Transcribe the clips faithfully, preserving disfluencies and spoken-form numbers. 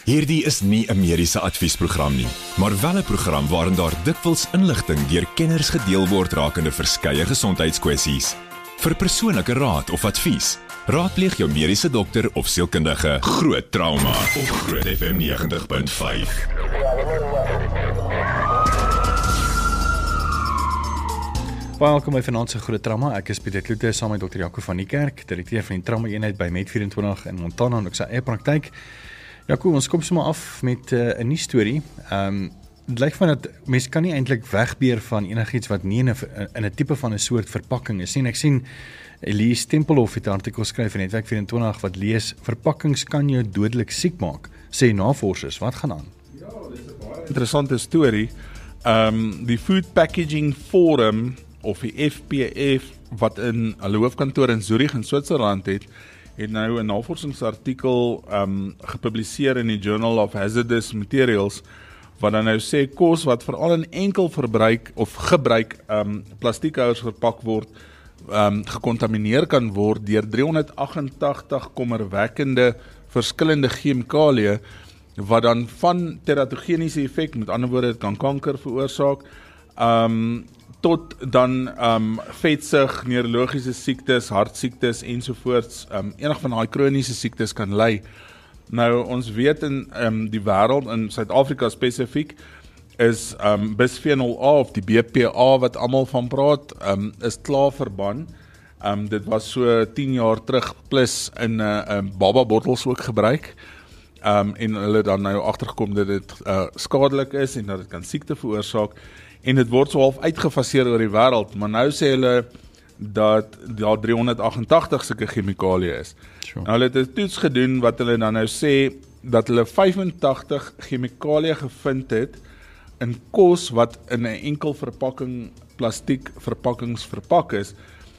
Hierdie is nie 'n mediese adviesprogram nie, maar wel 'n program waarin daar dikwels inligting deur kenners gedeel word rakende verskeie gesondheidskwessies. Vir persoonlike raad of advies, raadpleeg jou mediese dokter of sielkundige. Groot Trauma op Groot F M negentig punt vyf. Welkom by Vanaand se Groot Trauma. Ek is Pieter Kloete saam met dokter Jaco van die Kerk, direkteur van die trauma eenheid by Med vyf twee in Montana en ook sy eie praktyk. Jaco, ons kom sommer af met 'n uh, nuwe storie. Ehm um, dit lyk van dat mense kan nie eintlik wegbeer van enigiets wat nie in 'n in 'n tipe van 'n soort verpakking is nie. Ek sien Elise Tempelhof het 'n artikel skryf in Netwerk vyf-en-twintig wat lees: verpakkings kan jou dodelik siek maak, sê navorsers. Wat gaan aan? Ja, dit is 'n baie interessante storie. Ehm um, die Food Packaging Forum of die F P F wat in hulle hoofkantoor in Zurich in Switserland het, het nou 'n navorsingsartikel um, gepubliseer in die Journal of Hazardous Materials, wat dan nou sê kos wat veral in enkel verbruik of gebruik um, plastiekhouers verpak word, um, gekontamineer kan word deur driehonderdagentagtig kommerwekkende verskillende chemikalieë, wat dan van teratogeniese effek, met ander woorde, dit kan kanker veroorsaak, um, tot dan um, vetsig, neurologiese siektes, hartsiektes ensovoorts, um, enig van daai kroniese siektes kan lei. Nou, ons weet in um, die wêreld, in Suid-Afrika spesifiek, is um, bisphenol A of die B P A wat almal van praat, um, is klaar verban. Um, dit was so tien jaar terug plus in uh, um, baba bottels ook gebruik. Um, en hulle dan nou agtergekom dat dit uh, skadelik is en dat dit kan siekte veroorsaak. En dit word so half uitgefaseer oor die wêreld, maar nou sê hulle dat daar driehonderdagentagtig sulke chemikalieë is. Sure. Nou hulle het 'n toets gedoen wat hulle dan nou sê dat hulle vyfentagtig chemikalieë gevind het in kos wat in 'n enkel verpakking plastiek verpakkings verpak is,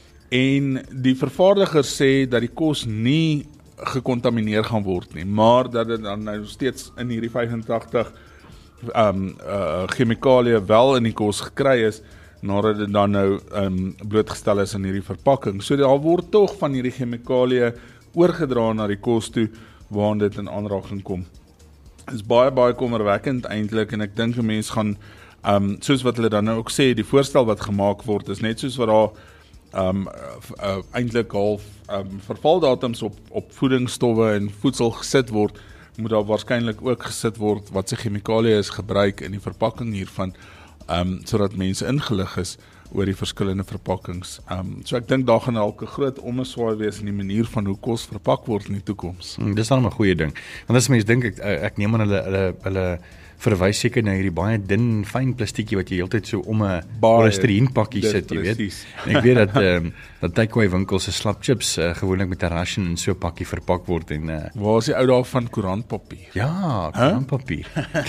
en die vervaardiger sê dat die kos nie gekontamineer gaan word nie, maar dat dit dan nou steeds in hierdie vyfentagtig Um, uh, chemikalieë wel in die kos gekry is, nadat dit dan nou um, blootgestel is in hierdie verpakking. So daar word tog van hierdie chemikalieë oorgedra na die kos toe, waar dit in aanraking kom. Dit is baie, baie kommerwekkend eintlik, en ek dink 'n mens gaan, um, soos wat hulle dan nou ook sê, die voorstel wat gemaak word, is net soos wat daar um, uh, uh, eintlik half um, vervaldatums op, op voedingsstowwe en voedsel gesit word, moet daar waarskynlik ook gesit word wat se chemikalieë is gebruik in die verpakking hiervan, um, sodat mense ingelig is oor die verskillende verpakkings. Um, so ek dink daar gaan dalk 'n groot ommeswaai wees in die manier van hoe kos verpak word in die toekoms. Hmm, dis dan 'n goeie ding. Want as mense dink, ek, ek neem aan hulle hulle hulle verwys seker na hierdie baie dun, fyn plastiekie wat jy heeltyd so om 'n polystyreenpakkie sit, jy weet. En ek weet dat um, dat takeaway winkels se slap chips uh, gewoonlik met 'n ration in so 'n pakkie verpak word en uh, waar is die ou daar van koerantpapier? Ja, koerantpapier.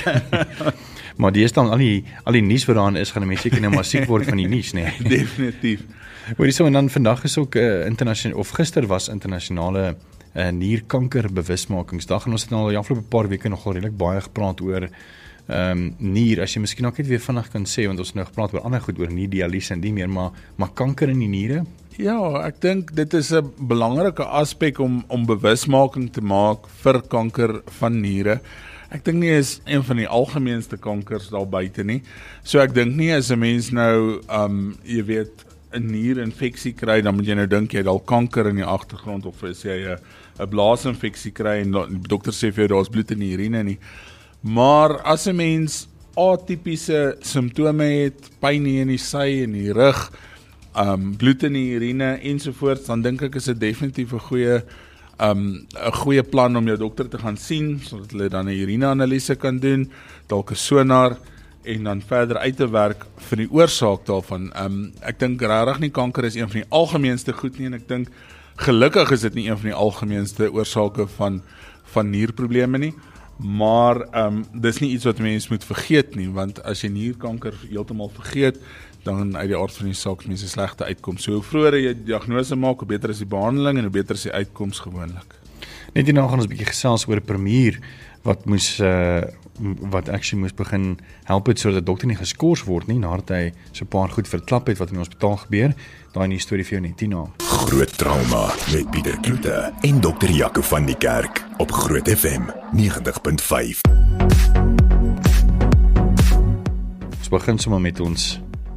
Maar die is dan al die al die nuus wat daarin is, gaan mense seker nou maar siek word van die nuus, nee. Definitief. Hoor jy so, en dan vandag is ook uh, internasionaal of gister was internasionale uh, nierkanker bewusmakingsdag, en ons het nou al die afgelope paar weke nogal redelik baie gepraat oor um, nier. As jy miskien ook net weer vinnig kan sê, want ons het nou gepraat oor ander goed, oor nie dialyse en die meer, maar maar kanker in die niere? Ja, ek dink dit is 'n belangrike aspek om om bewusmaking te maak vir kanker van niere. Ek dink nie is een van die algemeenste kankers daar buite nie. So ek dink nie as 'n mens nou um jy weet 'n nierinfeksie kry, dan moet jy nou dink jy het al kanker in die agtergrond, of as jy 'n 'n blaasinfeksie kry en die dokter sê vir jou daar's bloed in die urine nie. Maar as 'n mens atipiese simptome het, pyn in die sy en die rug, um bloed in die urine ensovoorts, dan dink ek is dit definitief 'n goeie um 'n goeie plan om jou dokter te gaan sien, sodat hulle dan 'n urineanalise kan doen, dalk 'n sonar, en dan verder uit te werk vir die oorsaak daarvan. Um, ek dink regtig nie kanker is een van die algemeenste goed nie, en ek dink gelukkig is dit nie een van die algemeenste oorsake van, van nierprobleme nie, maar um, dis nie iets wat mense moet vergeet nie, want as jy nierkanker heeltemal vergeet, dan uit die aard van die saak mense slegte uitkoms. So hoe vroeër jy diagnose maak, hoe beter is die behandeling en hoe beter is die uitkoms gewoonlik. Net hierna gaan ons 'n bietjie gesels oor 'n premier wat moes uh, wat actually moes begin help het sodat die dokter nie geskort word nie, nadat hy so 'n paar goed verklap het wat in die hospitaal gebeur. Daai nie storie vir jou net Tina. Groot trauma met Pieter Kloete en dokter Jaco van die Kerk op Groot F M negentig punt vyf. Ons begin sommer met ons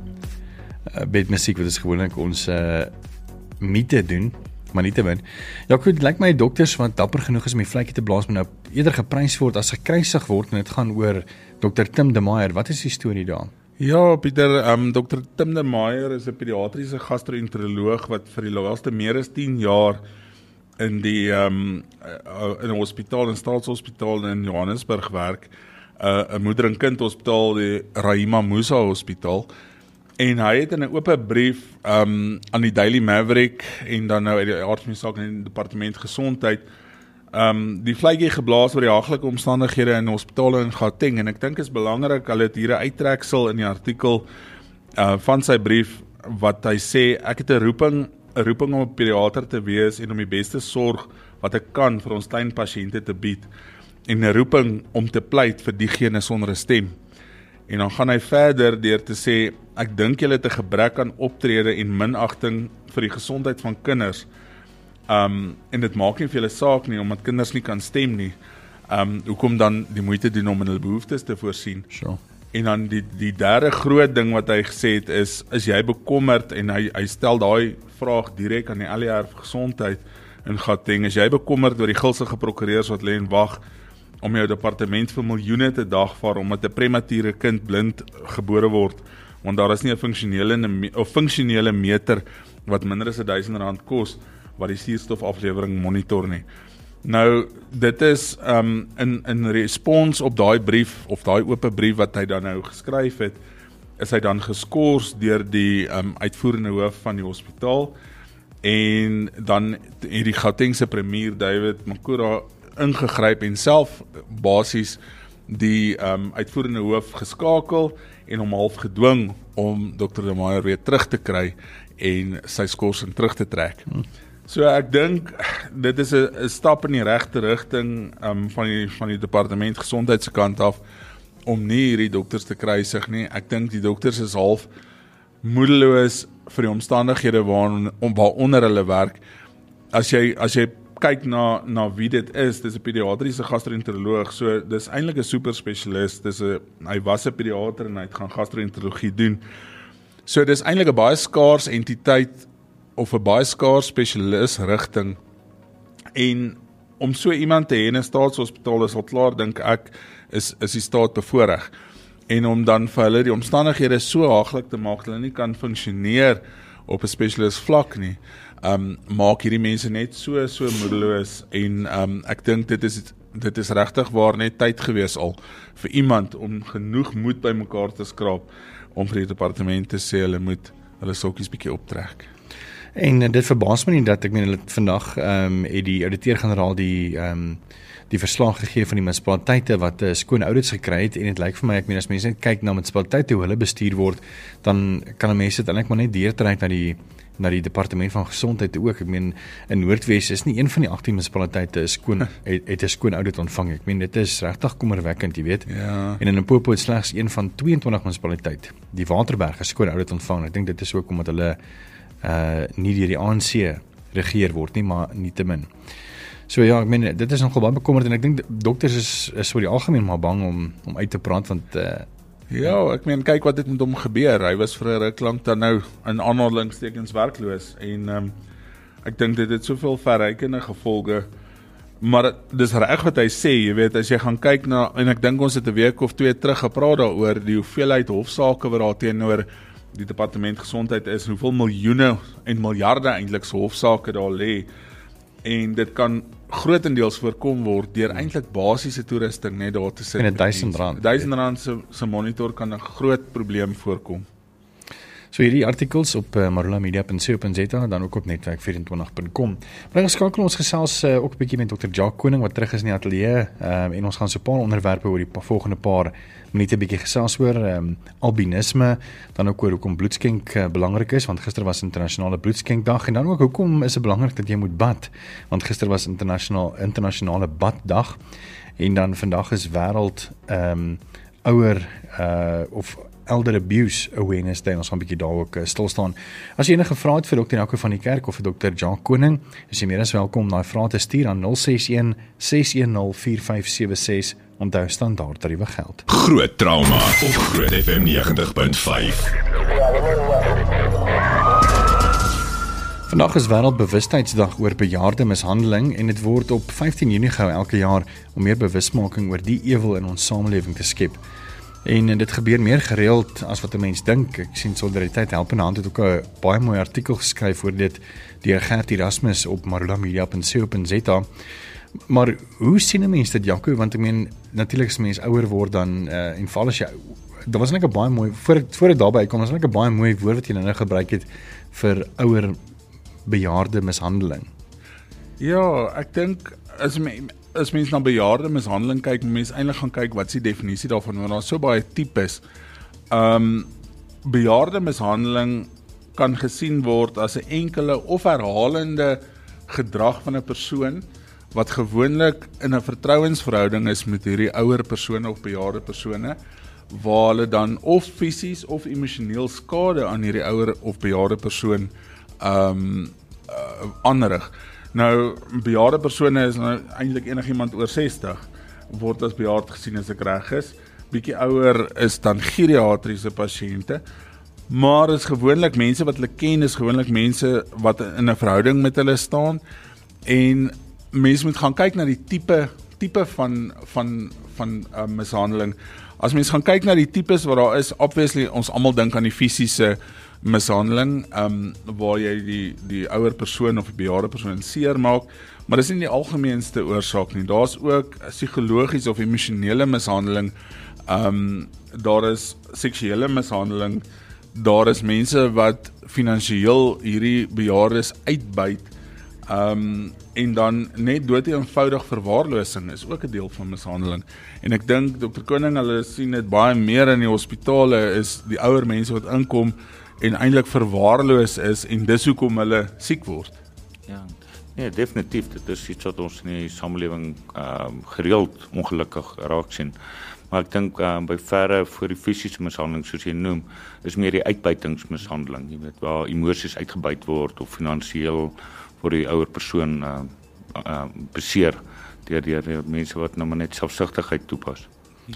uh, bedmusiek wat is gewoonlik ons uh, mite doen, maar nie te min. Ja, goed, lyk my dokters wat dapper genoeg is om die vletjie te blaas, maar nou eerder geprys word as gekruisig word, en dit gaan oor dokter Tim de Meyer. Wat is die storie daar? Ja, Pieter, um, dokter Tim de Meyer is 'n pediatriese gastroenteroloog wat vir die laaste meer as tien jaar in die um, in 'n hospitaal, 'n staatshospitaal in Johannesburg werk, 'n uh, moeder en kind hospitaal, die Rahima Musa Hospitaal. En hy het in 'n oop brief um, aan die Daily Maverick en dan nou uit die aard van die saak in die departement gesondheid um, die vletjie geblaas oor die haglike omstandighede in hospitale in Gauteng. En ek dink is belangrik, hulle het hier 'n uittreksel in die artikel uh, van sy brief wat hy sê, ek het 'n roeping, 'n roeping om 'n pediater te wees en om die beste sorg wat ek kan vir ons klein pasiënte te bied, en 'n roeping om te pleit vir diegene sonder 'n stem. En dan gaan hy verder deur te sê, ek dink julle het 'n gebrek aan optrede en minagting vir die gesondheid van kinders. Um, en dit maak nie vir julle saak nie, omdat kinders nie kan stem nie. Um, hoekom dan die moeite doen om in hulle behoeftes te voorsien? Sure. En dan die, die derde groot ding wat hy gesê het is, is jy bekommerd, en hy, hy stel daai vraag direk aan die L E R vir gesondheid in Gauteng, is jy bekommerd oor die gulsige prokureurs wat lê en wag om jou departement vir miljoene te dagvaar omdat 'n premature kind blind gebore word, want daar is nie 'n funksionele of funksionele meter wat minder as duisend rand kos wat die suurstofaflewering monitor nie. Nou, dit is um, in, in respons op daai brief, of daai oop brief wat hy dan nou geskryf het, is hy dan geskort deur die um, uitvoerende hoof van die hospitaal, en dan het die Gautengse premier David Makhura ingegryp en self basies die um, uitvoerende hoof geskakel en hom half gedwing om dokter de Meyer weer terug te kry en sy skorsing terug te trek. Hmm. So ek dink dit is 'n stap in die regte rigting um, van die van die departement gesondheid se kant af om nie hierdie dokters te kruisig nie. Ek dink die dokters is half moedeloos vir die omstandighede waaron waaronder hulle werk. As jy as jy kyk na na wie dit is, dis 'n pediatriese gastroenteroloog, so dis eintlik 'n super spesialist. Dis 'n hy was 'n pediater en hy het gaan gastroenterologie doen. So dis eintlik 'n baie skaars entiteit of 'n baie skaars spesialis rigting. En om so iemand te hê in 'n staatshospitaal is al klaar, dink ek, is is die staat bevoordeel. En om dan vir hulle die omstandighede so haaglik te maak dat hulle nie kan funksioneer op 'n spesialis vlak nie, um, maak hierdie mense net so so moedeloos. En um, ek dink dit is dit is regtig waar net tyd gewees al vir iemand om genoeg moed bymekaar te skraap om vir die departement te sê hulle moet hulle sokkies bietjie optrek. En dit verbaas my nie dat ek meen hulle vandag ehm um, het die ouditeur-generaal die ehm um, die verslag gegee van die munisipaliteite wat uh, skoon audits gekry het, en dit lyk vir my, ek meen as mense net kyk na munisipaliteite hoe hulle bestuur word, dan kan mense dit eintlik maar net deurtrek na die na die departement van gesondheid ook. Ek meen in Noordwes is nie een van die agttien munisipaliteite skoon het, het 'n skoon audit ontvang. Ek meen dit is regtig kommerwekkend, jy weet. Ja. En in Limpopo het slegs een van tweeëntwintig munisipaliteite, die Waterberg, 'n skoon audit ontvang. Ek dink dit is ook omdat hulle uh nie deur die A N C regeer word nie, maar nietemin. So ja, ek meen dit is nogal baie bekommerd, en ek dink dokters is is oor die algemeen maar bang om om uit te praat, want uh Ja, ek meen kyk wat het met hom gebeur. Hy was vir 'n ruk lank dan nou in aanhalingstekens werkloos, en um, ek dink dit het soveel verrykende gevolge. Maar dis reg wat hy sê, jy weet, as jy gaan kyk na, en ek dink ons het 'n week of twee terug gepraat daaroor die hoeveelheid hofsaake wat daar teenoor die departement gesondheid is, hoeveel miljoene en miljarde eintlik se hofsaake daar lê. En dit kan grootendeels voorkom word deur eintlik basiese toerusting net daar te sit. En 'n duisend rand. duisend rand se se monitor kan 'n groot probleem voorkom. So hierdie artikels op uh, marula media punt co punt za, dan ook op netwerk vyf twee nul punt com. Maar ons skakel ons gesels uh, ook 'n bietjie met dokter Jacques Koning wat terug is in die ateljee, um, en ons gaan so 'n paar onderwerpe oor die pa, volgende paar minute bietjie gesels oor um, albinisme, dan ook oor hoekom bloedskenk uh, belangrik is, want gister was internasionale bloedskenkdag, en dan ook hoekom is dit belangrik dat jy moet bad, want gister was internasionaal internasionale baddag. En dan vandag is wêreld ehm um, ouer uh, of Elder Abuse Awareness Day, ons gaan 'n bietjie daar ook uh, stil staan. As jy enige vrae het vir dokter Jaco van die Kerk of vir dokter Jan Koning, is jy meer as welkom om daai vrae te stuur aan nul ses een ses een nul vier vyf sewe ses. Onthou standaard tariewe geld. Groot Trauma op Groot F M negentig punt vyf. Vandag is Wêreldbewustheidsdag oor bejaarde mishandeling en dit word op vyftien Junie gehou elke jaar om meer bewusmaking oor die ewel in ons samelewing te skep. En dit gebeur meer gereeld as wat 'n mens dink. Ek sien Solidariteit Help in Hand het ook 'n baie mooi artikel geskryf oor dit deur Gert Erasmus op marulamedia punt co punt za. Maar hoe sien 'n mens dit, Jaco? Want ek meen natuurlik as mens ouer word dan uh, en veral as jy daar was net 'n baie mooi voor ek voor ek daarby kom, was net 'n baie mooi woord wat jy nou gebruik het vir ouer bejaarde mishandeling. Ja, ek dink as mens as mens na bejaarde mishandeling kyk, mens eintlik gaan kyk wat is die definisie daarvan, want daar is so baie tipes. Um bejaarde mishandeling kan gesien word as 'n enkele of herhalende gedrag van 'n persoon wat gewoonlik in 'n vertrouensverhouding is met hierdie ouer persone of bejaarde persone, waar hulle dan of fisies of emosioneel skade aan hierdie ouer of bejaarde persoon um uh, aanrig. Nou, bejaarde persone is nou eintlik enigiemand oor sestig, word as bejaard gesien as ek reg is. Bietjie ouer is dan geriatriese pasiënte, maar is gewoonlik mense wat hulle ken, is gewoonlik mense wat in 'n verhouding met hulle staan, en mense moet gaan kyk na die tipe tipe van van van uh, mishandeling. As mens gaan kyk na die tipes wat daar is, obviously ons almal dink aan die fisiese mishandeling, um, waar jy die, die ouer persoon of die bejaarde persoon seer maak, maar dis nie die algemeenste oorsaak nie. Daar is ook psigologiese of emosionele mishandeling, um, daar is seksuele mishandeling, daar is mense wat finansiëel hierdie bejaardes uitbuit, um, en dan net dood eenvoudig verwaarlosing is ook 'n deel van mishandeling. En ek dink dokter Koning, hulle sien dit baie meer in die hospitale, is die ouer mense wat inkom en eintlik verwaarloos is, en dis hoekom hulle siek word. Ja, nee, definitief, dit is iets wat ons in die samelewing um, gereeld ongelukkig raak sien. Maar ek dink um, by verre voor die fisiese mishandeling, soos jy noem, is meer die uitbuitingsmishandeling, jy weet, waar emosies uitgebuit word, of finansiëel vir die ouer persoon uh, uh, beseer, deur die mense wat nou maar net selfsugtigheid toepas.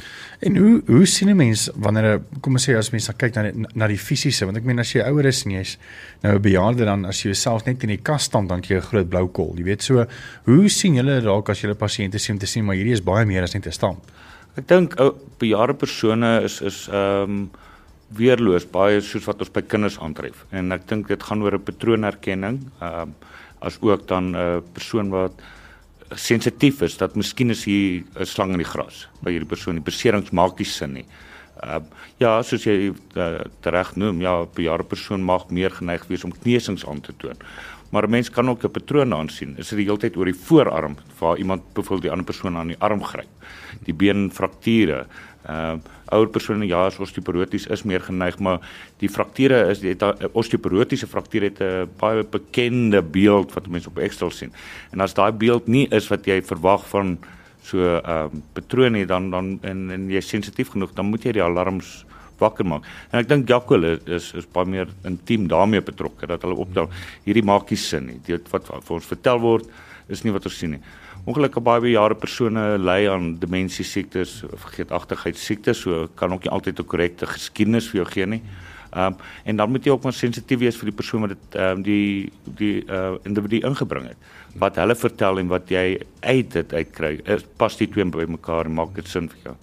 En hoe hoe sien 'n mens wanneer, kom ons sê as mens kyk na die, na die fisiese, want ek meen as jy ouer is en jy's nou 'n bejaarde, dan as jy jouself net in die kas staan, dan jy 'n groot blou kol, jy weet, so hoe sien julle raak as julle pasiënte sien om te sien maar hierdie is baie meer as net 'n stamp? Ek dink ou bejaarde persone is is ehm um, weerloos, baie soos wat ons by kinders aantref, en ek dink dit gaan oor 'n patroonherkenning, ehm um, as ook dan 'n uh, persoon wat sensitief is, dat miskien is hier 'n slang in die gras by hierdie persoon, die beserings maak nie sin nie. Uh, ja, soos jy uh, terecht noem, ja, 'n bejaarde persoon mag meer geneig wees om kneusings aan te toon. Maar 'n mens kan ook 'n patroon aansien. Is dit die hele tyd oor die voorarm, waar iemand byvoorbeeld die ander persoon aan die arm gryp, die beenfrakture. Uh, ouer persone, ja, as osteoporoties is meer geneig, maar die frakture is, die osteoporotiese frakture het 'n baie bekende beeld wat mense op Excel sien. En as daai beeld nie is wat jy verwag van so 'n uh, patroon nie, dan dan en, en jy is sensitief genoeg, dan moet jy die alarms wakker maak. En ek dink Jaco is is baie meer intiem daarmee betrokke, dat hulle optel, hierdie maak nie sin nie. Dit wat vir ons vertel word, is nie wat ons sien nie. Ongelukkig baie bejaarde persone ly aan demensie siektes, vergeetachtigheidssiektes, so kan ook nie altyd 'n korrekte geskiedenis vir jou gee nie. Um, en dan moet jy ook maar sensitief wees vir die persoon wat dit um, die die uh, individu ingebring het. Wat hulle vertel en wat jy uit dit uitkry, is pas die twee by mekaar en maak dit sin vir jou.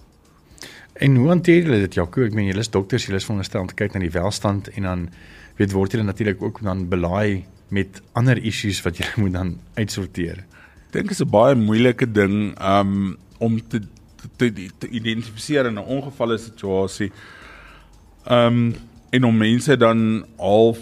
En hoe hanteer julle dit, Jaco? Ek meen, julle is dokters, julle is veronderstel om te kyk na die welstand, en dan weet word julle natuurlik ook dan belaai met ander issues wat julle moet dan uitsorteer. Ek dink is 'n baie moeilike ding um, om te, te, te identifiseer in 'n ongevalle situasie, um, en om mense dan half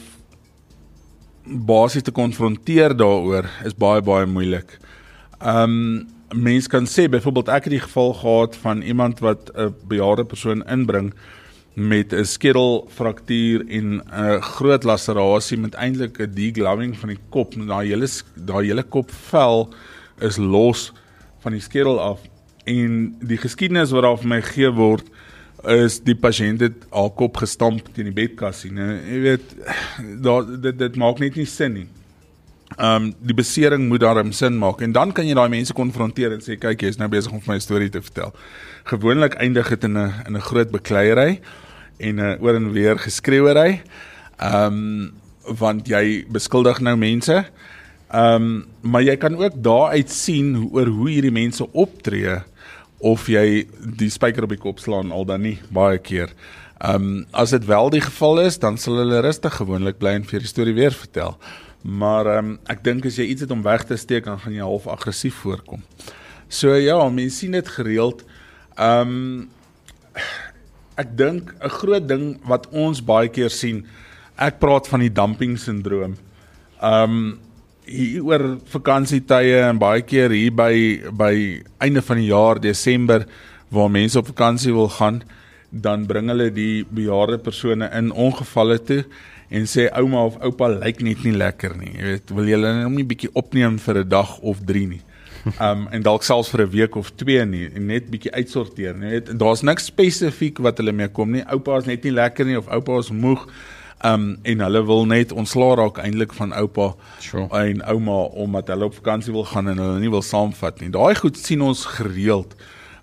basies te konfronteer daaroor, is baie baie moeilik. Um, mens kan sê, byvoorbeeld ek het die geval gehad van iemand wat 'n bejaarde persoon inbring met 'n skedelfraktuur en 'n groot lacerasie met eintlik 'n degloving van die kop. Daai hele daai hele kopvel is los van die skedel af, en die geskiedenis wat daar vir my gegee word, is die patiënt het haar kop gestamp teen die bedkassie. Nou, jy weet, daar, dit, dit maak net nie sin nie. Um, die besering moet daarom sin maak, en dan kan jy daai mense konfronteer en sê, kyk, jy is nou besig om vir my storie te vertel. Gewoonlik eindig dit in 'n in 'n groot bekleierery en 'n oor en weer geskreeuery, um, want jy beskuldig nou mense, um, maar jy kan ook daaruit sien oor hoe hierdie mense optree, of jy die spyker op die kop slaan, al dan nie, baie keer. Um, as dit wel die geval is, dan sal hulle rustig gewoonlik bly en vir die storie weer vertel. Maar um, ek dink as jy iets het om weg te steek, dan gaan jy half aggressief voorkom. So ja, mense sien dit gereeld. Um, ek dink 'n groot ding wat ons baie keer sien, ek praat van die dumping syndroom. Um, hier oor vakansietye en baie keer hier by, by einde van die jaar, Desember, waar mense op vakansie wil gaan, dan bring hulle die bejaarde persone in ongevalle toe, en sê ouma of oupa lyk net nie lekker nie. Jy weet, wil julle hom nie bietjie opneem vir 'n dag of drie nie. Um, en dalk selfs vir 'n week of twee nie, en net bietjie uitsorteer. Jy weet, daar's niks spesifiek wat hulle mee kom nie. Oupa is net nie lekker nie, of oupa is moeg, um, en hulle wil net ontslaa raak eintlik van oupa sure. en ouma, omdat hulle op vakansie wil gaan en hulle nie wil saamvat nie. Daai goed sien ons gereeld.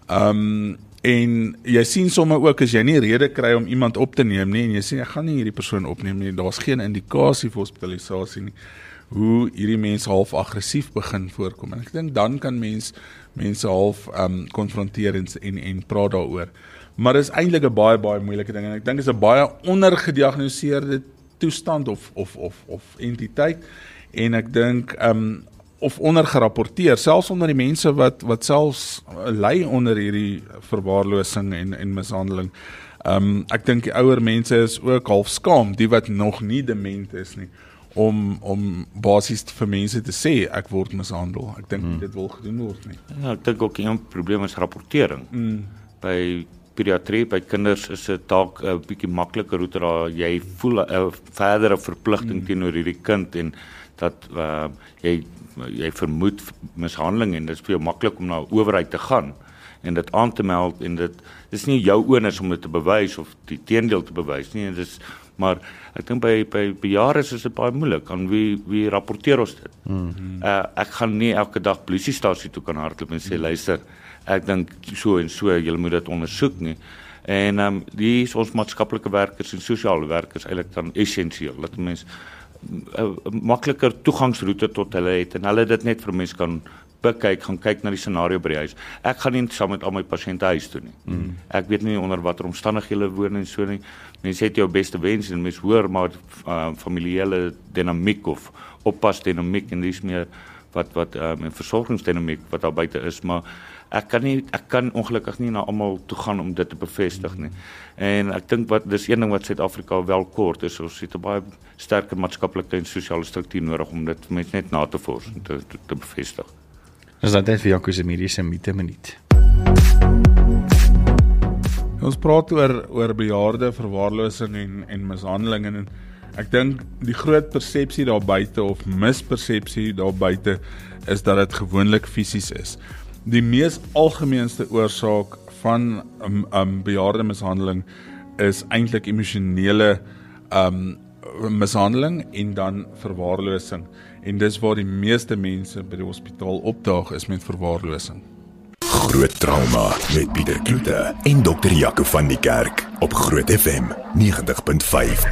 Um, En jy sien sommer ook, as jy nie rede kry om iemand op te neem nie, en jy sê, ek gaan nie hierdie persoon opneem nie, daar's geen indikasie vir hospitalisasie nie, hoe hierdie mense half aggressief begin voorkom. En ek dink, dan kan mens, mense half um, konfronteer en, en, en praat daaroor. Maar dit is eintlik 'n baie, baie moeilike ding, en ek dink, dit is 'n baie ondergediagnoseerde toestand, of, of, of, of entiteit, en ek dink, um, of ondergerapporteer, selfs onder die mense wat, wat selfs ly onder hierdie verwaarlosing en, en mishandeling. Um, ek dink die ouer mense is ook half skaam, die wat nog nie dement is nie, om, om basies vir mense te sê, ek word mishandel. Ek dink hmm. dit wil gedoen word nie. Ja, ek dink ook een probleem is rapportering. Hmm. By pediatrie, by kinders is dit dalk 'n bietjie makliker, hoe daar jy voel 'n verdere verpligting hmm. teenoor hierdie kind, en dat uh, jy jy vermoed mishandeling, en dit is vir jou maklik om na 'n owerheid te gaan en dit aan te meld, en dit is nie jou onus om dit te bewys of die teendeel te bewys nie, en dit is, maar ek dink by by bejaardes is dit baie moeilik, aan wie wie rapporteer ons dit? Mm-hmm. Uh, ek gaan nie elke dag polisiestasie toe kan hardloop en sê, luister, ek dink so en so, julle moet dit ondersoek nie. En um, die is ons maatskaplike werkers en sosiale werkers eintlik dan essensieel, dat mense 'n makliker toegangsroete tot hulle het, en hulle dit net vir mense kan bekyk, gaan kyk na die scenario by die huis. Ek gaan nie saam met al my pasiënte huis toe nie. Mm. Ek weet nie onder watter omstandighede hulle woon en so nie. Mense het jou beste wens en mense hoor maar uh, familiale dinamiek of oppas dinamiek, en dis meer wat wat um, 'n versorgingsdinamiek wat daar buite is, maar ek kan nie ek kan ongelukkig nie na almal toe gaan om dit te bevestig nie. En ek dink wat dis een ding wat Suid-Afrika wel kort is, ons het 'n baie sterker maatskaplike en sosiale struktuur nodig om dit mense net na te vors en te, te, te bevestig. Is dat net vir Jaco se mediese mite minuut? Ons praat oor oor bejaarde verwaarlosing en en mishandeling, en ek dink die groot persepsie daar buite of mispersepsie daar buite is dat dit gewoonlik fisies is. Die mees algemeenste oorsaak van um, um, bejaarde mishandeling is eintlik emosionele um, mishandeling en dan verwaarlosing. En dis waar die meeste mense by die hospitaal opdaag, is met verwaarlosing. Groot trauma met Pieter Kloete en dokter Jaco van die Kerk op Groot F M negentig punt vyf.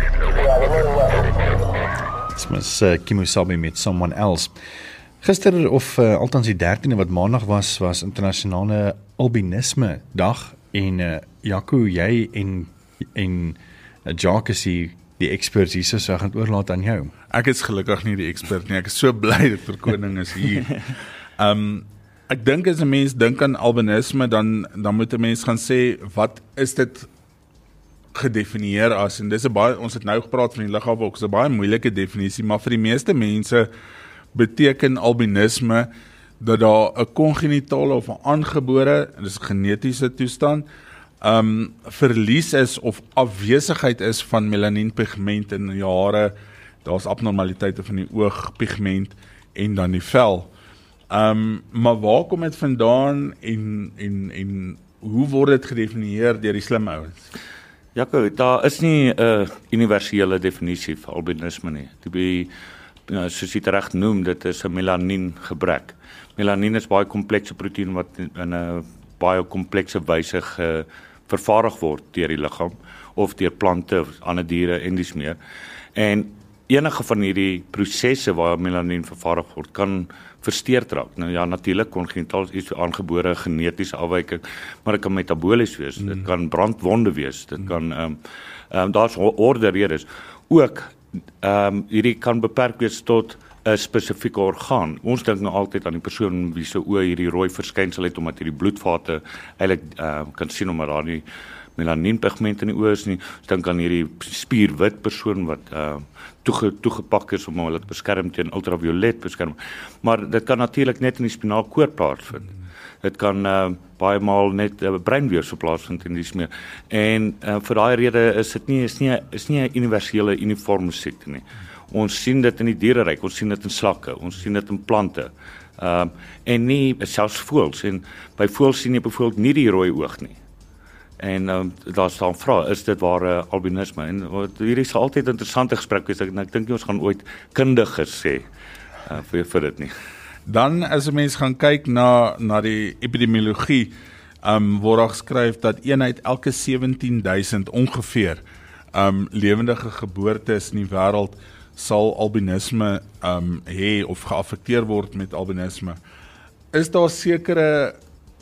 Dit is uh, Kimo Sabi met Someone Else. Gister of uh, althans die dertiende wat maandag was, was internasionale albinisme dag, en uh, Jaco, jy en en uh, Jacques is die, die experts hier, so ek gaan oorlaat aan jou. Ek is gelukkig nie die expert nie, ek is so bly dat verkoning is hier. Um, ek dink as 'n mens dink aan albinisme, dan, dan moet 'n mens gaan sê, wat is dit gedefinieer as, en dis 'n baie, ons het nou gepraat van die liggaamwolk, dis 'n baie moeilike definisie, maar vir die meeste mense beteken albinisme dat daar 'n kongenitale of 'n aangebore, dis 'n genetiese toestand, um, verlies is of afwesigheid is van melanienpigment in die hare, daar's abnormaliteite van die oogpigment en dan die vel. Um, maar waar kom dit vandaan en, en, en hoe word dit gedefinieer deur die slim ouens? Jaco, daar is nie 'n uh, universele definisie vir albinisme nie. Die uh, soos jy reg noem, dit is 'n melanien gebrek. Melanien is baie komplekse proteïen wat in 'n baie komplekse wyse ge, vervaardig word deur die liggaam of deur plante of ander diere en dis meer. En enige van hierdie prosesse waar melanien vervaardig word kan versteurd raak. Nou ja, natuurlik kongenitaal is iets aangebore genetiese afwyking, maar dit kan metabolies wees, mm. dit kan brandwonde wees, dit mm. kan ehm um, um, daar's orde redes. Ook ehm um, hierdie kan beperk wees tot 'n spesifieke orgaan. Ons dink nou altyd aan die persoon wie se oë hierdie rooi verskynsel het omdat hierdie bloedvate eintlik ehm uh, kan sien omdat daar nie melanienpigment in die oë is nie. Ons dink aan hierdie spierwit persoon wat uh, toege, toegepak is om hulle te beskerm teen ultraviolet beskerming. Maar dit kan natuurlik net in die spinaalkoord plaasvind. Dit kan uh, baie maal net 'n uh, breinweefsel plaasvind en dis meer. En uh, vir daai rede is dit nie is nie is nie 'n universele uniforme siekte nie. Ons sien dit in die diereryk, ons sien dit in slakke, ons sien dit in plante. Ehm uh, en nie selfs voëls en by voëls sien jy byvoorbeeld nie die rooi oog nie. En um, daar staan vra, is dit waar uh, albinisme? En uh, hierdie is altyd 'n interessante gesprek wees, en ek dink nie ons gaan ooit kundiges sê uh, vir, vir dit nie. Dan as 'n mens gaan kyk na, na die epidemiologie, um, word daar geskryf dat een uit elke sewentien duisend ongeveer um, lewendige geboortes in die wêreld sal albinisme um, hê of geaffekteer word met albinisme. Is daar sekere,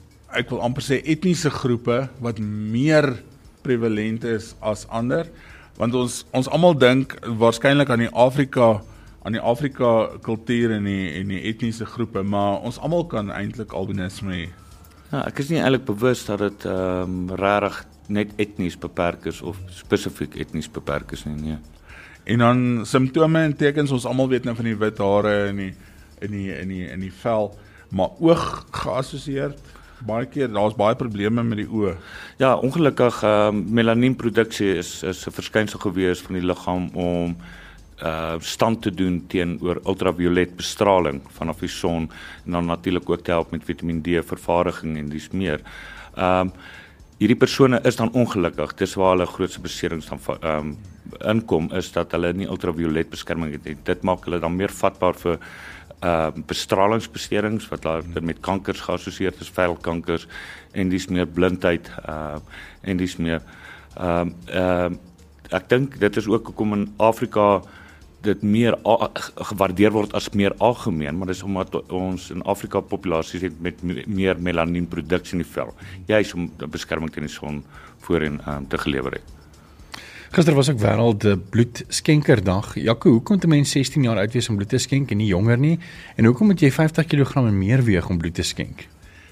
ek wil amper sê etniese groepe wat meer prevalent is as ander? Want ons ons almal dink waarskynlik aan die Afrika aan die Afrika kultuur en die en die etniese groepe, maar ons almal kan eintlik albinisme hê. Ja, ek is nie eintlik bewus dat dit ehm um, regtig net etnies beperk is of spesifiek etnies beperk is nie. Nee. En dan simptome en tekens, ons almal weet nou van die wit hare en die in die in die in die vel, maar oog geassosieer. Baie keer, daar's baie probleme met die oë. Ja, ongelukkig uh, melanienproduksie is is 'n verskynsel gewees van die liggaam om uh, stand te doen teenoor ultraviolet bestraling vanaf die son en dan natuurlik ook te help met Vitamiin D vervaardiging en dis meer. Ehm um, hierdie persone is dan ongelukkig, dis waar hulle grootste beserings dan ehm um, inkom is dat hulle nie ultraviolet beskerming het nie. Dit maak hulle dan meer vatbaar vir Uh, bestralingsbeserings wat daar met kankers geassosieer is, velkankers en dis meer blindheid uh, en dis meer uh, uh, ek dink dit is ook hoekom in Afrika dit meer gewaardeer word as meer algemeen, maar dis omdat ons in Afrika populasies het met meer melanienproduksie in die vel, juis om beskerming teen die son voorheen um, te gelewer het. Gister was ook wêreld bloedskenkerdag. Jaco, hoe kon 'n mens sestien jaar oud wees om bloed te skenk en nie jonger nie? En hoekom moet jy vyftig kilogram en meer weeg om bloed te skenk?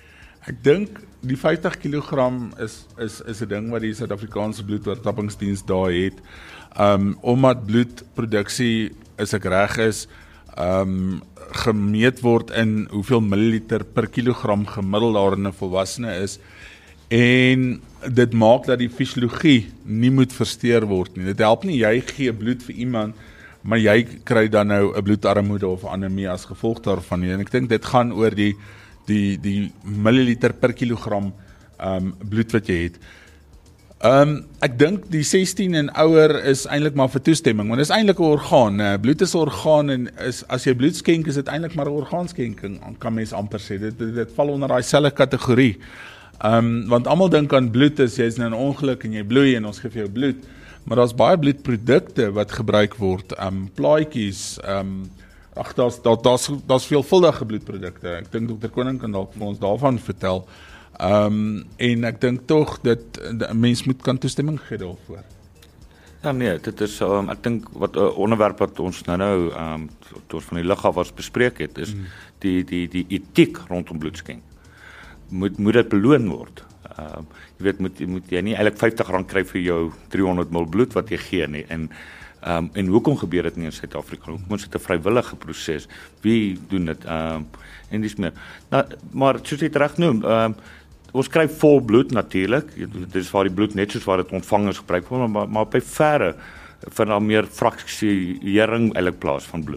Ek dink die vyftig kilogram is is is 'n ding wat die Suid-Afrikaanse bloedoortappingsdiens daar het. Um omdat bloedproduksie, as ek reg is, um gemeet word in hoeveel milliliter per kilogram gemiddeld daar in 'n volwassene is. En dit maak dat die fisiologie nie moet versteur word nie. Dit help nie jy gee bloed vir iemand, maar jy kry dan nou 'n bloedarmoede of anemie as gevolg daarvan nie. En ek dink dit gaan oor die die die milliliter per kilogram um bloed wat jy het. Um ek dink die sestien en ouer is eintlik maar vir toestemming, want dit is eintlik 'n orgaan. Uh, bloed is 'n orgaan en is as jy bloed skenk is dit eintlik maar 'n orgaanskenking, kan mens amper sê. Dit dit, dit val onder daai selfe kategorie. Um, want almal dink aan bloed as jy's nou 'n ongeluk en jy bloei en ons gee vir jou bloed, maar daar's baie bloedprodukte wat gebruik word, um, plaatjies, um, ag daar's daar, daar's daar's veelvuldige bloedprodukte. Ek dink dokter Koning kan dalk vir ons daarvan vertel. Um, en ek dink tog dat 'n mens moet kan toestemming gee daarvoor. Ja nee, dit is um, ek dink wat 'n uh, onderwerp wat ons nou nou um, tot van die lig af was bespreek het, is mm. die die die etiek rondom bloedskenk. moet moet dit beloon word. Uh, jy weet moet moet jy nie eintlik vyftig rand kry vir jou driehonderd ml bloed wat jy gee nie. En um, en hoekom gebeur dit nie in Suid-Afrika? Hoekom is dit 'n vrywillige proses? Wie doen dit? Um, en dis meer. Nou, maar soos jy reg noem, um, ons kry vol bloed natuurlik. Dit is waar die bloed net soos waar dit ontvang is gebruik word, maar maar by verre van al meer fraksiering eintlik plaas van bloed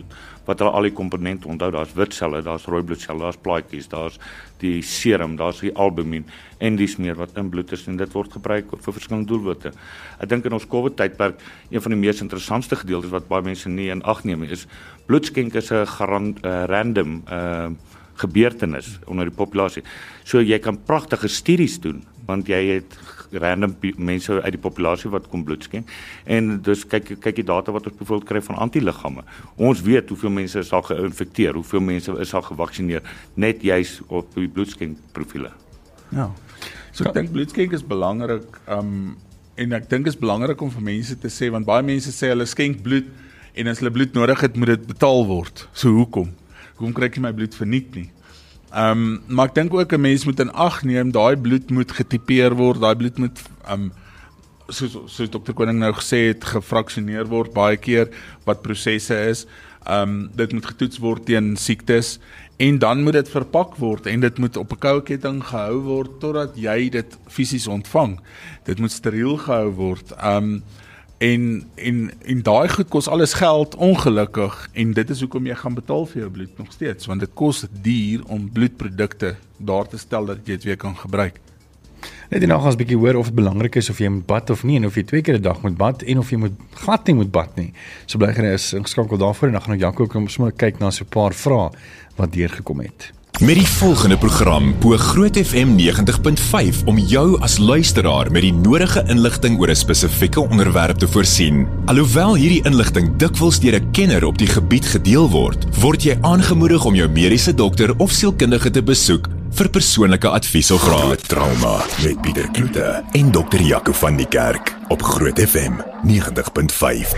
wat hulle al die komponente onthou, daar's wit selle, daar's rooi bloedselle, daar's plaatjies, daar's die serum, daar's die albumin en die smeer wat in bloed is en dit word gebruik vir verskillende doelwitte. Ek dink in ons COVID tydperk een van die mees interessantste gedeeltes wat baie mense nie in ag neem is bloedskenk is 'n garant, uh, random uh, gebeurtenis onder die populasie. So jy kan pragtige studies doen want jy het random mense uit die populasie wat kom bloed skenk en dus kyk kyk die data wat ons byvoorbeeld kry van antiliggame. Ons weet hoeveel mense is al geïnfekteer, hoeveel mense is al gevaksinneer net juis op die bloedskenkprofiele. Ja. So ek dink bloedskenk is belangrik um, en ek dink is belangrik om vir mense te sê want baie mense sê hulle skenk bloed en as hulle bloed nodig het moet dit betaal word. So hoekom? Hoekom kry ek nie my bloed verniet nie? Um, maar ek dink ook 'n mens moet in ag neem, daai bloed moet getipeer word, daai bloed moet um, soos, soos dokter Koning nou gesê het, gefraksioneer word baie keer wat prosesse is. Um, dit moet getoets word teen siektes en dan moet dit verpak word en dit moet op 'n koue ketting gehou word totdat jy dit fisies ontvang. Dit moet steriel gehou word. Um, En, en, en daai goed kos alles geld, ongelukkig, en dit is hoekom jy gaan betaal vir jou bloed nog steeds, want dit kos duur om bloedprodukte daar te stel dat jy dit weer kan gebruik. Net hierna gaan ons 'n bietjie hoor of dit belangrik is of jy moet bad of nie, en of jy twee keer 'n dag moet bad, en of jy moet glad nie moet bad nie. So bly gerus is ingeskakel daarvoor, en dan gaan ek Jaco kom sommer kyk na so 'n paar vrae wat deurgekom het. Met die volgende program bo Groot F M negentig punt vyf om jou as luisteraar met die nodige inligting oor 'n spesifieke onderwerp te voorsien. Alhoewel hierdie inligting dikwels deur 'n kenner op die gebied gedeel word, word jy aangemoedig om jou mediese dokter of sielkundige te besoek vir persoonlike advies of raad. Trauma met Pieter Kloete en dokter Jaco van die Kerk op Groot F M negentig punt vyf.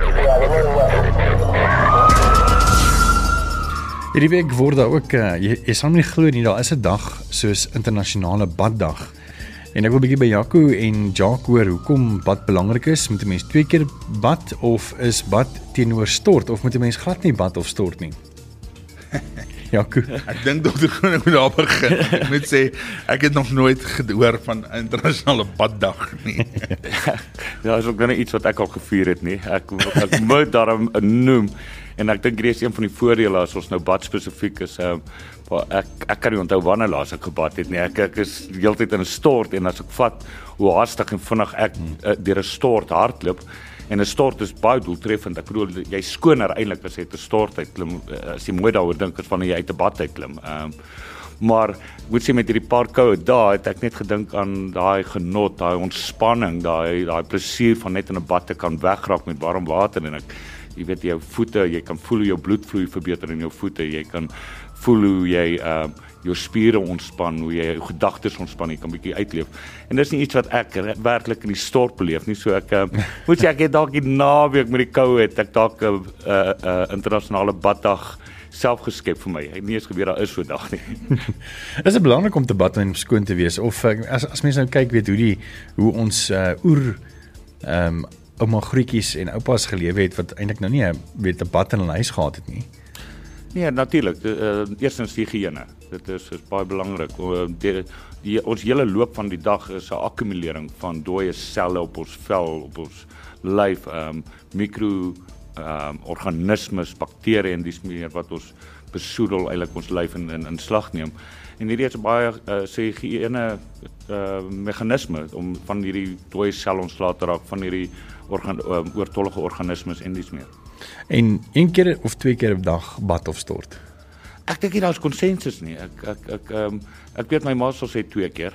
Hierdie week word daar ook, uh, jy, jy sal nie glo nie, daar is 'n dag soos internasionale baddag. En ek wil 'n bietjie by Jaco en Jacques hoor hoekom bad belangrik is. Moet 'n mens twee keer bad of is bad teenoor stort of moet 'n mens glad nie bad of stort nie? Jaco. Ek dink dokter Koning moet daar begin. Ek moet sê ek het nog nooit gehoor van internasionale baddag nie. Ja, is ook nou iets wat ek al gevier het nie. Ek ek moet daarom noem. En ek dink dit is een van die voordele as ons nou bad spesifiek is. Um, ek ek kan nie onthou wanneer laas ek gebad het nie. Ek ek is die hele tyd in 'n stort en as ek vat hoe haastig en vinnig ek uh, deur 'n stort hardloop en 'n stort is baie doeltreffend. Ek bedoel jy skoner eintlik as jy uit 'n stort uit klim. As jy mooi daaroor dink as wanneer jy uit 'n bad uit klim. Um, maar ek moet sê met hierdie paar koue dae het ek net gedink aan daai genot, daai ontspanning, daai daai plesier van net in 'n bad te kan wegraak met warm water en ek jy weet jou voete, jy kan voel hoe jou bloedvloei verbeter in jou voete, jy kan voel hoe jy uh, jou spiere ontspan, hoe jy jou gedagtes ontspan, jy kan bietjie uitleef. En dis nie iets wat ek werklik in die stort beleef nie, so ek uh, moet sê ek het dalk die naweek met die koue het ek dalk 'n uh, uh, uh, internasionale baddag self geskep vir my. Ek het nie eens geweet daar is so 'n dag nie. Is dit belangrik om te bad en skoon te wees of as as mense nou kyk weet hoe die hoe ons uh, oer ehm um, ouma grootjies en oupas gelewe het wat eintlik nou nie weet 'n bad in hulle huis gehad het nie. Nee, natuurlik. Uh, eerstens die higiëne. Dit is is baie belangrik. Uh, die, die ons hele loop van die dag is 'n akkumulering van dooie selle op ons vel, op ons lyf, ehm um, mikro ehm um, organismes, bakterieë en dis meer wat ons besoedel eintlik ons lyf in in, in slag neem. En hierdie is 'n baie uh, sê higiëne uh, meganisme om van hierdie dooie selle ontslae te raak van hierdie organ, uh, oortollige organismes en dis meer. En een keer of twee keer 'n dag bad of stort? Ek dink nie daar is konsensus nie. Ek ek ek ehm um, ek weet my ma sal sê twee keer.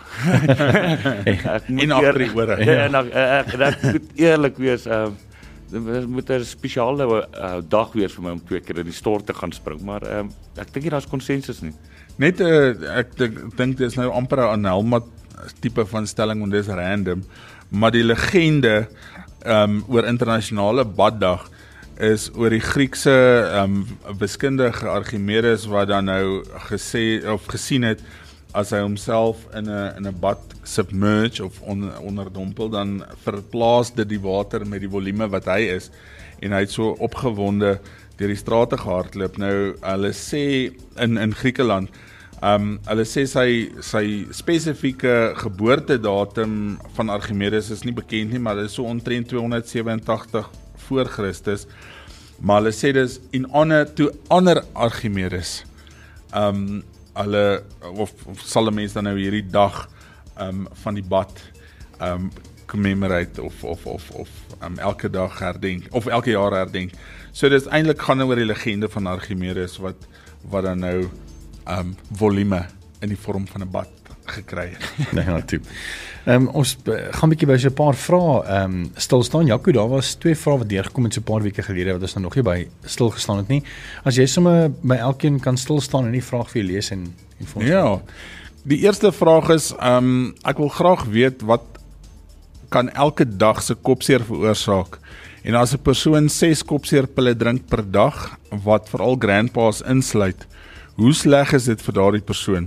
ek moet en agter die ore. Ja, en ek ek, ek moet eerlik wees, ehm um, dit moet 'n spesiale uh, dag wees vir my om twee keer in die stort te gaan spring, maar ehm um, ek dink nie daar is konsensus nie. Net uh, ek dink dink dis nou amper 'n Anelma tipe van stelling en dis random, maar die legende ehm um, oor internasionale baddag is oor die Griekse um, wiskundige Archimedes wat dan nou gesê of gesien het as hy homself in 'n in 'n bad submerge of on, onderdompel, dan verplaas dit die water met die volume wat hy is en hy het so opgewonde deur die strate gehardloop. Nou hulle sê in in Griekeland, um, hulle sê sy sy spesifieke geboortedatum van Archimedes is nie bekend nie, maar dit is so omtrent tweehonderdsewenentagtig voor Christus. Maar hulle sê dis in honor to honor Archimedes. Um hulle of, of sal 'n mens dan nou hierdie dag um van die bad um commemorate of of of of um, elke dag herdenk of elke jaar herdenk. So dis eintlik gaan oor die legende van Archimedes wat wat dan nou um volume in die vorm van 'n bad gekry het. Nee, natuurlik. Ehm um, ons gaan 'n bietjie by so 'n paar vrae ehm um, stil staan. Jaco, daar was twee vrae wat deurgekom het so 'n paar weke gelede wat ons nou nog nie by stil gestaan het nie. As jy sommer by elkeen kan stil staan en die vraag vir jou lees en en vir ons. Ja. Die eerste vraag is ehm um, ek wil graag weet wat kan elke dag se kopseer veroorsaak? En as 'n persoon ses kopseerpille drink per dag wat veral grandpas insluit, hoe sleg is dit vir daardie persoon?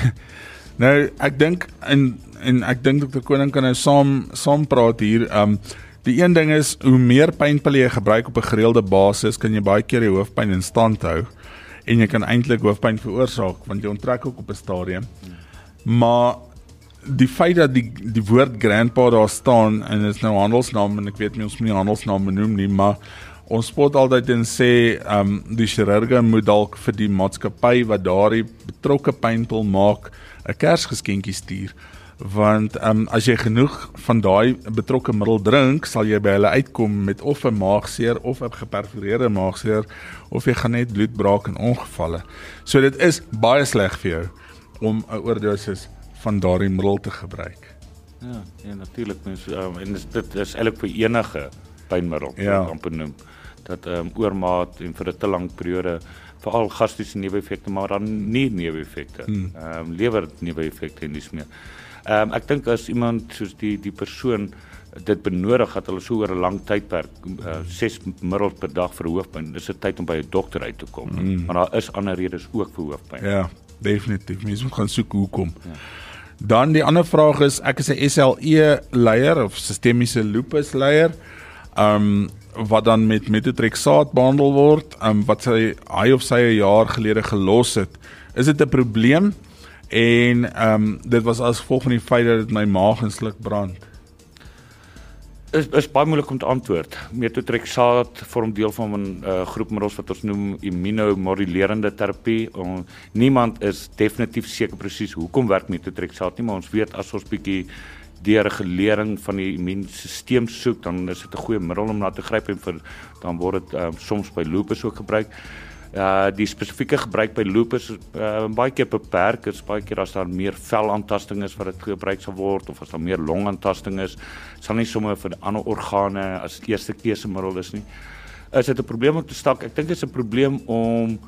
Nou, ek dink en en ek dink dokter Koning kan nou saam saam praat hier. Um die een ding is hoe meer pynpille jy gebruik op 'n gereelde basis, kan jy baie keer jou hoofpyn in stand hou en jy kan eintlik hoofpyn veroorsaak want jy onttrek ook op 'n stadium. Maar die feit dat die die woord grandpa daar staan en is nou handelsnaam en ek weet nie ons moet nie handelsnaam benoem nie, maar ons spot altyd en sê um die chirurge moet dalk vir die maatskappy wat daardie betrokke pynpil maak 'n Kersgeskenkie stuur, want um, as jy genoeg van daai betrokke middel drink, sal jy by hulle uitkom met of 'n maagseer of 'n geperforeerde maagseer of jy gaan net bloedbraak en ongevalle. So dit is baie sleg vir jou om 'n oordosis van daardie middel te gebruik. Ja, ja natuurlik mens um, en dit is eintlik vir enige pynmiddel ja. wat amper noem dat um, oormaat en vir 'n te lang periode veral gastriese neeweffekte, maar dan nie neeweffekte, hmm. um, lewer neeweffekte en dis meer. Um, ek dink as iemand soos die die persoon dit benodig dat hulle so oor 'n lang tydperk uh, ses middels per dag vir hoofpyn, dis 'n tyd om by 'n dokter uit te kom. Hmm. Maar daar is ander redes ook vir hoofpyn. Ja, definitief. Mens moet gaan soek hoekom. Ja. Dan die ander vraag is, ek is 'n S L E leier of sistemiese lupus leier. Um wat dan met methotrexaat behandel word, um, wat sy, hy of sy 'n jaar gelede gelos het. Is dit 'n probleem? En um, dit was as gevolg van die feit dat dit my maag en sluk brand. Is is baie moeilik om te antwoord. Methotrexaat vorm deel van 'n uh, groep middels wat ons noem immunomodulerende terapie. Um, niemand is definitief seker presies hoekom werk methotrexaat nie, maar ons weet as ons bietjie deregulering van die immuunstelsel soek, dan is dit 'n goeie middel om na te gryp en vir dan word dit um, soms by lupus ook gebruik. Uh die spesifieke gebruik by lupus is uh, baie keer beperk, is baie keer as daar meer velaantasting is wat dit gebruik sal word of as daar meer longaantasting is, sal nie sommer vir ander organe as eerste keusemiddel is nie. Is dit 'n probleem om te stak? Ek dink dit is 'n probleem om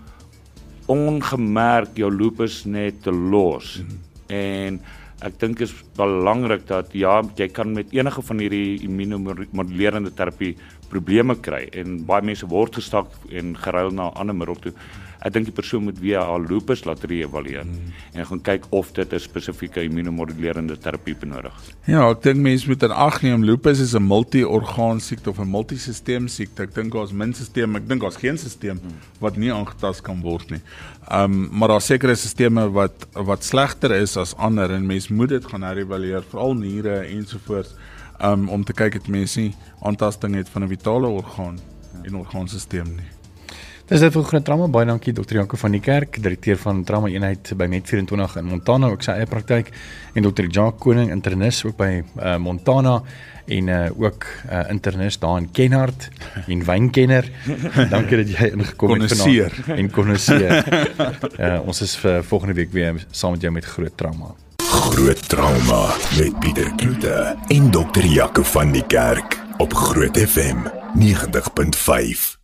ongemerk jou lupus net te los. Mm-hmm. En ek dink dit is belangrik dat ja, jy kan met enige van hierdie immunomodulerende terapie probleme kry en baie mense word gestak en geruil na 'n ander middel toe. Ek dink die persoon moet weer haar lupus laat re-evalueer hmm. en gaan kyk of dit 'n spesifieke immunomodulerende terapie benodig. Ja, ek dink mense moet in ag neem lupus is 'n multi-orgaan siekte of 'n multisisteem siekte. Ek dink daar's min stelsels, ek dink daar's geen stelsel hmm. wat nie aangetast kan word nie. Um, maar daar sekere stelsels wat wat slegter is as ander en mense moet dit gaan herevalueer, veral niere ensovoorts. Um, om te kyk het mense nie aantasting het van 'n vitale orgaan ja. en orgaanstelsel nie. Dis dit vir groot trauma. Baie dankie dokter Jaco van die Kerk, direkteur van trauma eenheid by Met vyf-en-twintig in Montana, ook sy eie praktyk, en dokter Jacques Koning, internis ook by uh, Montana en uh, ook uh, internis daar in Kenhardt en wynkenner. Dankie dat jy ingekom het vanaand en konneseer. uh, ons is vir volgende week weer saam met jou met groot trauma. Groot Trauma met Pieter Kloete en dokter Jaco van die Kerk op Groot F M negentig punt vyf.